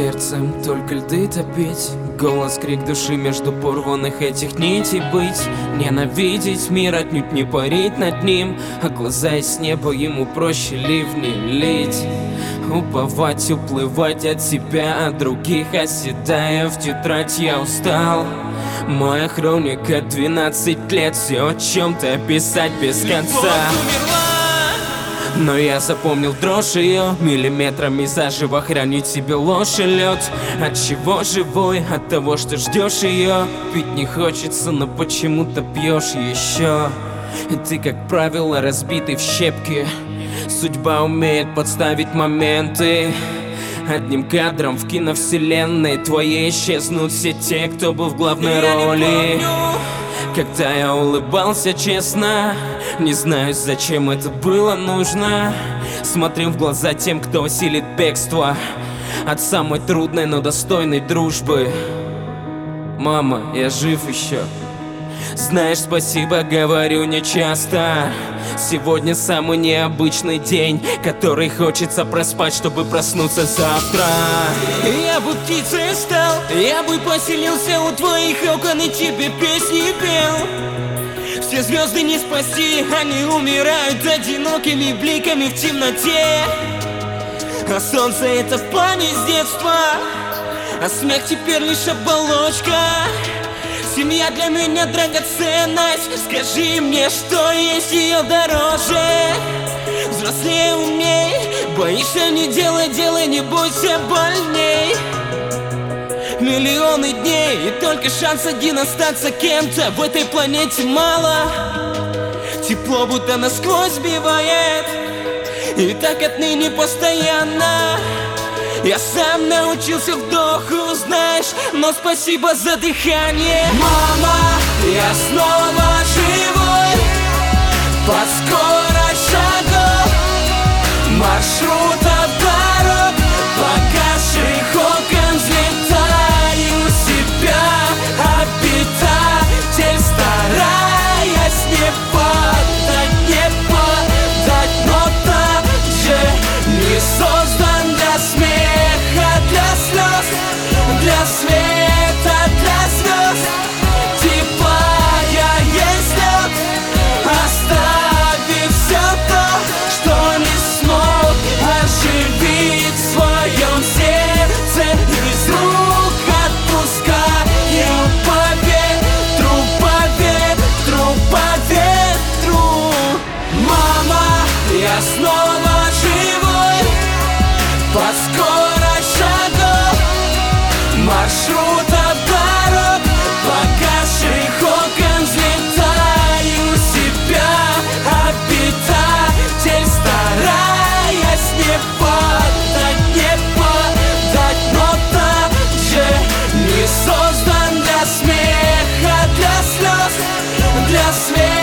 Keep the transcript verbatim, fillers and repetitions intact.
сердцем только льды топить. Голос, крик души между порванных этих нитей быть. Ненавидеть мир, отнюдь не парить над ним, а глаза из неба ему проще ливни лить. Уповать, уплывать от себя, от других, оседая в тетрадь, я устал. Моя хроника двенадцать лет, все о чем-то описать без конца. Но я запомнил дрожь ее, миллиметрами заживо хранить себе ложь и лед. От чего живой? От того, что ждешь ее. Пить не хочется, но почему-то пьешь еще. И ты, как правило, разбитый в щепки. Судьба умеет подставить моменты. Одним кадром в киновселенной твоей исчезнут все те, кто был в главной роли. Когда я улыбался честно, не знаю, зачем это было нужно. Смотрим в глаза тем, кто осилит бегство от самой трудной, но достойной дружбы. Мама, я жив еще. Знаешь, спасибо говорю нечасто. Сегодня самый необычный день, который хочется проспать, чтобы проснуться завтра. Я бы птицей стал, я бы поселился у твоих окон и тебе песни пел. Все звезды не спасти, они умирают одинокими бликами в темноте. А солнце это в память с детства, а смех теперь лишь оболочка. Семья для меня драгоценность. Скажи мне, что есть ее дороже. Взрослее, умней. Боишься, не делай, делай, не бойся больней. Миллионы дней и только шанс один остаться кем-то. В этой планете мало. Тепло будто насквозь сбивает. И так отныне постоянно. Я сам научился вдоху, знаешь, но спасибо за дыхание. Мама, я снова живой, под скорость шагов, маршрутов дорог, погасших окон, взлетаю себя, обитатель, стараясь не падать, не падать, но так же не создан для смеха. Для света, для звезд, теплая есть лед, оставив все то, что не смог оживить в своем сердце. Из рук отпускаю по ветру, по ветру, по ветру. Мама, я снова живой, под скорость шагов, маршрутов дорог, погасших окон, взлетаю себя, обитатель, стараясь не падать, не падать, но так же не создан для смеха, для слез, для света.